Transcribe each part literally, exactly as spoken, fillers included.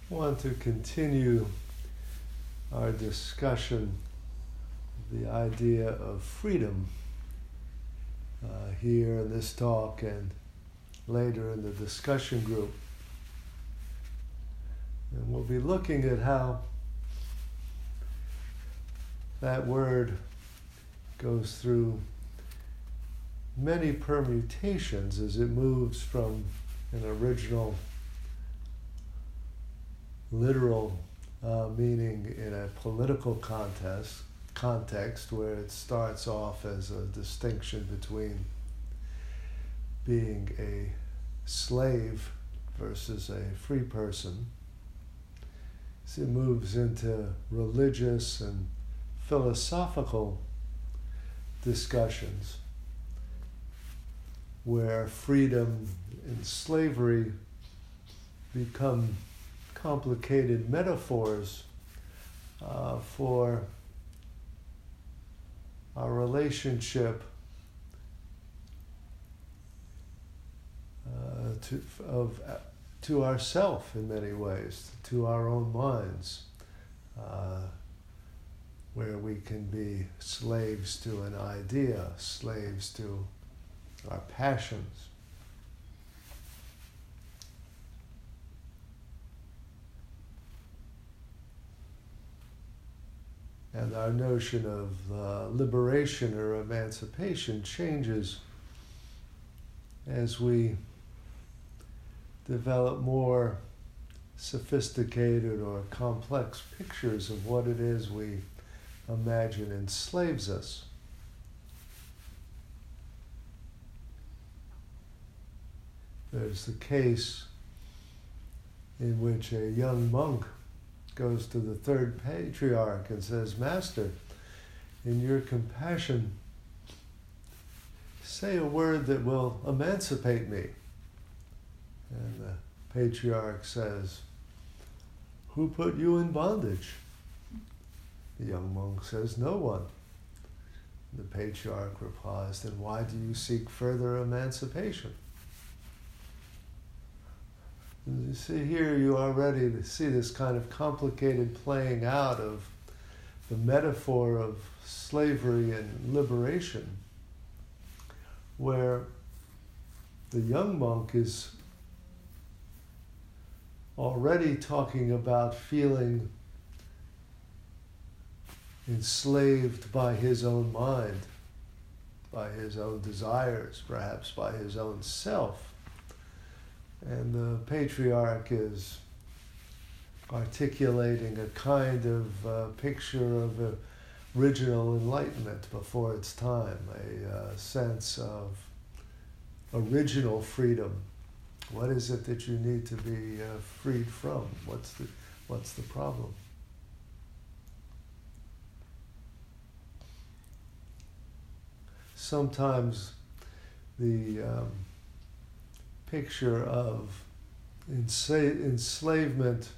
want to continue our discussion of the idea of freedom uh, here in this talk and later in the discussion group. And we'll be looking at how that word goes through many permutations as it moves from an original literal uh, meaning in a political context, context where it starts off as a distinction between being a slave versus a free person. As it moves into religious and philosophical discussions where freedom and slavery become complicated metaphors uh, for our relationship uh, to of uh, to ourself in many ways, to our own minds, uh, where we can be slaves to an idea, slaves to our passions. And our notion of uh, liberation or emancipation changes as we develop more sophisticated or complex pictures of what it is we imagine enslaves us. There's the case in which a young monk goes to the third patriarch and says, "Master, in your compassion, say a word that will emancipate me." And the patriarch says, "Who put you in bondage?" The young monk says, "No one." The patriarch replies, "Then why do you seek further emancipation?" And you see here, you already see this kind of complicated playing out of the metaphor of slavery and liberation, where the young monk is already talking about feeling enslaved by his own mind, by his own desires, perhaps by his own self. And the patriarch is articulating a kind of uh, picture of uh, original enlightenment before its time, a uh, sense of original freedom. What is it that you need to be uh, freed from? What's the, what's the problem? Sometimes the um, picture of ensa- enslavement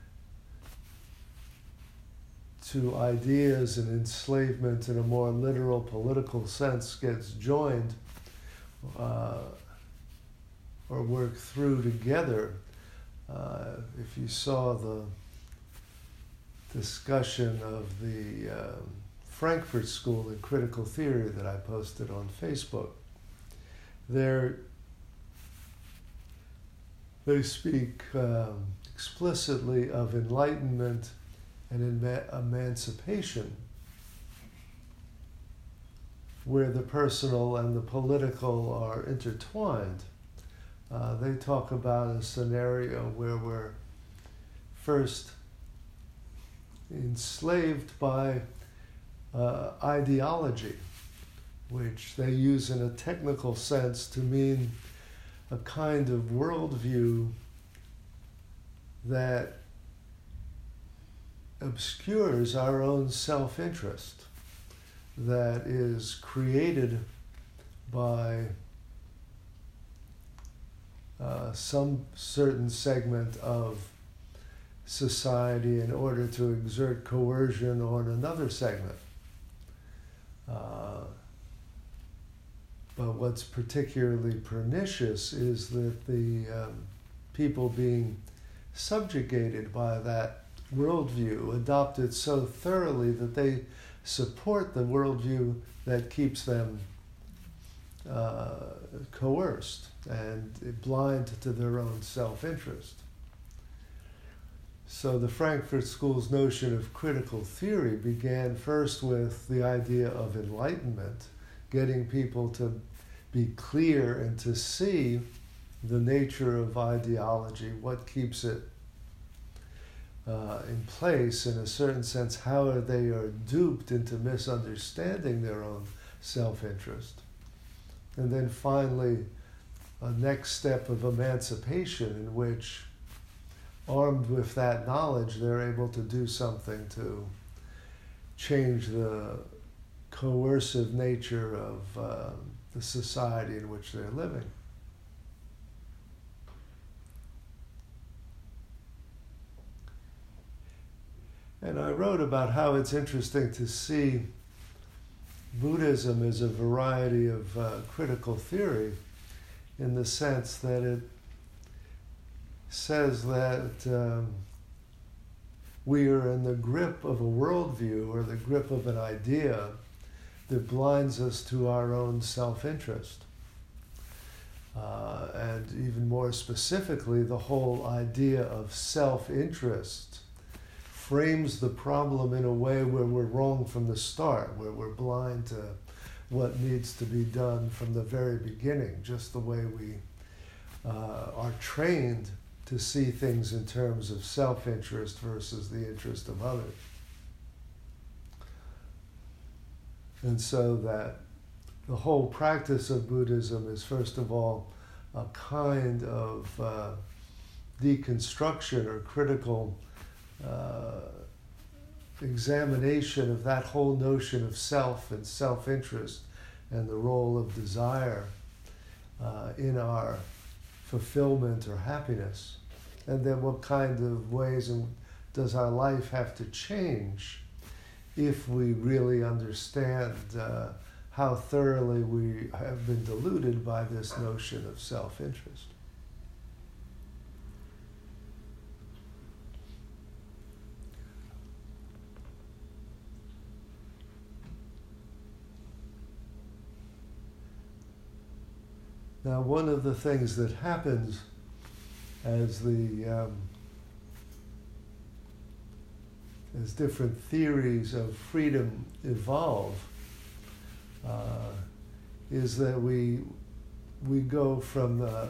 to ideas and enslavement in a more literal political sense gets joined uh, or worked through together. Uh, if you saw the discussion of the uh, Frankfurt School in Critical Theory that I posted on Facebook, there they speak um, explicitly of enlightenment and ema- emancipation, where the personal and the political are intertwined. Uh, they talk about a scenario where we're first enslaved by uh, ideology, which they use in a technical sense to mean a kind of worldview that obscures our own self-interest, that is created by uh, some certain segment of society in order to exert coercion on another segment. Uh, But what's particularly pernicious is that the um, people being subjugated by that worldview, adopted so thoroughly that they support the worldview that keeps them uh, coerced and blind to their own self-interest. So the Frankfurt School's notion of critical theory began first with the idea of enlightenment, getting people to be clear and to see the nature of ideology, what keeps it uh, in place, in a certain sense, how are they are duped into misunderstanding their own self-interest. And then finally, a next step of emancipation in which, armed with that knowledge, they're able to do something to change the coercive nature of uh, the society in which they're living. And I wrote about how it's interesting to see Buddhism as a variety of uh, critical theory, in the sense that it says that um, we are in the grip of a worldview or the grip of an idea that blinds us to our own self-interest. Uh, and even more specifically, the whole idea of self-interest frames the problem in a way where we're wrong from the start, where we're blind to what needs to be done from the very beginning, just the way we uh, are trained to see things in terms of self-interest versus the interest of others. And so that the whole practice of Buddhism is, first of all, a kind of uh, deconstruction or critical uh, examination of that whole notion of self and self-interest and the role of desire uh, in our fulfillment or happiness. And then what kind of ways and does our life have to change if we really understand uh, how thoroughly we have been deluded by this notion of self-interest. Now, one of the things that happens as the um, as different theories of freedom evolve uh, is that we we go from the,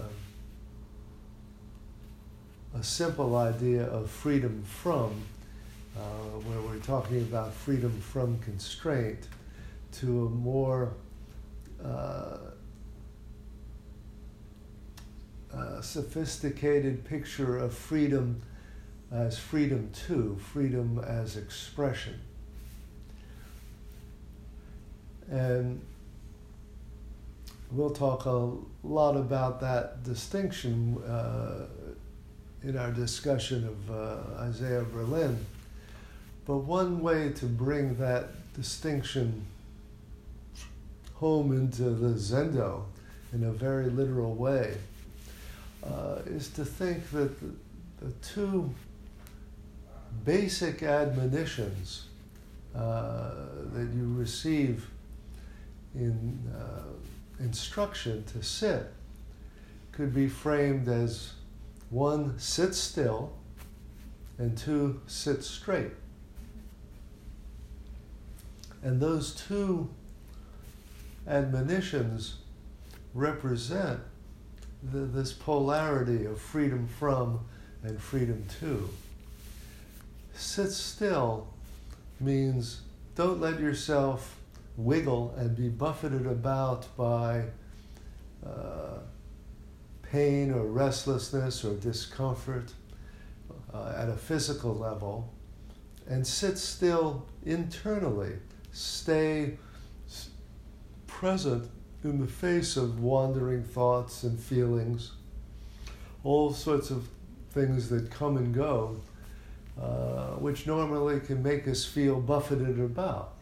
a simple idea of freedom from, uh, where we're talking about freedom from constraint, to a more uh, uh, sophisticated picture of freedom as freedom to, freedom as expression. And we'll talk a lot about that distinction uh, in our discussion of uh, Isaiah Berlin. But one way to bring that distinction home into the Zendo in a very literal way uh, is to think that the, the two basic admonitions uh, that you receive in uh, instruction to sit could be framed as one, sit still, and two, sit straight. And those two admonitions represent the, this polarity of freedom from and freedom to. Sit still means don't let yourself wiggle and be buffeted about by uh, pain or restlessness or discomfort uh, at a physical level, and sit still internally. Stay s- present in the face of wandering thoughts and feelings, all sorts of things that come and go, uh, which normally can make us feel buffeted about.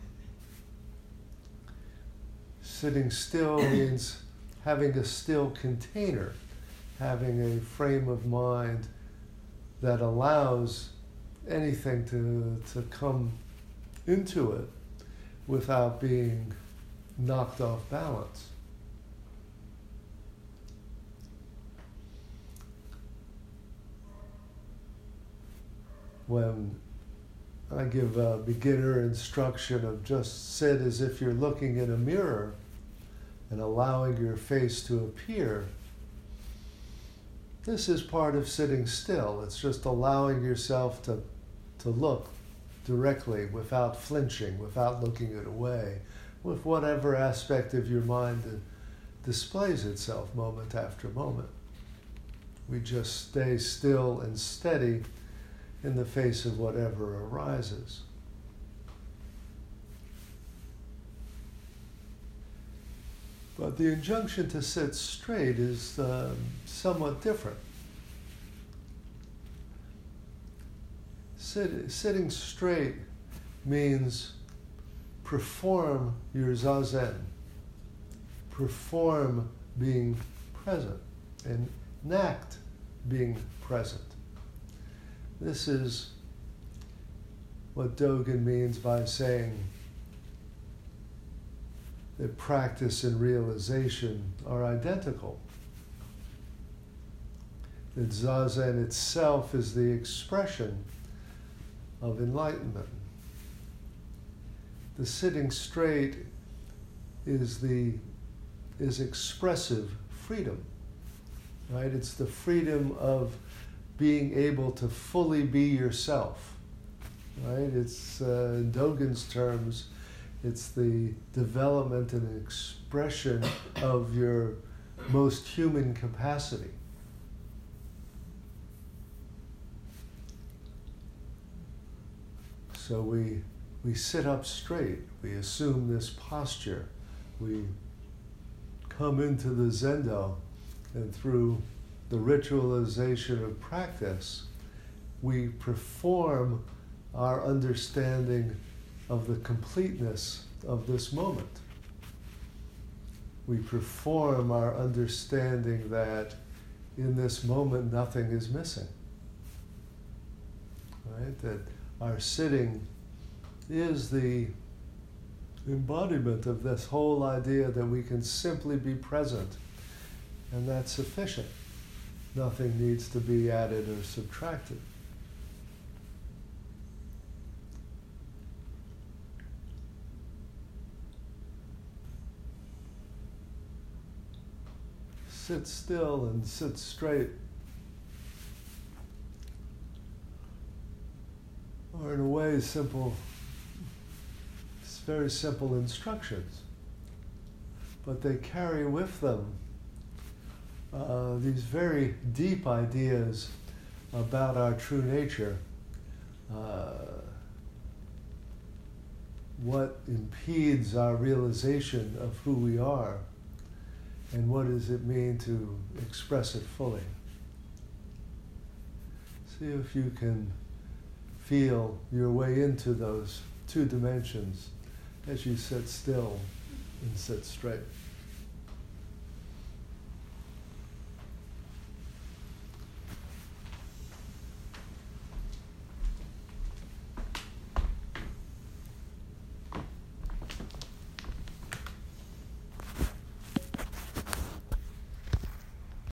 Sitting still means having a still container, having a frame of mind that allows anything to, to come into it without being knocked off balance. When I give a beginner instruction of just sit as if you're looking in a mirror and allowing your face to appear, this is part of sitting still. It's just allowing yourself to, to look directly without flinching, without looking it away, with whatever aspect of your mind displays itself moment after moment. We just stay still and steady in the face of whatever arises. But the injunction to sit straight is um, somewhat different. Sit, sitting straight means perform your zazen, perform being present, and enact being present. This is what Dogen means by saying that practice and realization are identical. That Zazen itself is the expression of enlightenment. The sitting straight is the is expressive freedom, right? It's the freedom of being able to fully be yourself, right? It's, uh, in Dogen's terms, it's the development and expression of your most human capacity. So we, we sit up straight, we assume this posture, we come into the Zendo, and through the ritualization of practice, we perform our understanding of the completeness of this moment. We perform our understanding that in this moment nothing is missing. Right? That our sitting is the embodiment of this whole idea that we can simply be present, and that's sufficient. Nothing needs to be added or subtracted. Sit still and sit straight are in a way simple, it's very simple instructions, but they carry with them uh, these very deep ideas about our true nature, uh, what impedes our realization of who we are, and what does it mean to express it fully. See if you can feel your way into those two dimensions as you sit still and sit straight.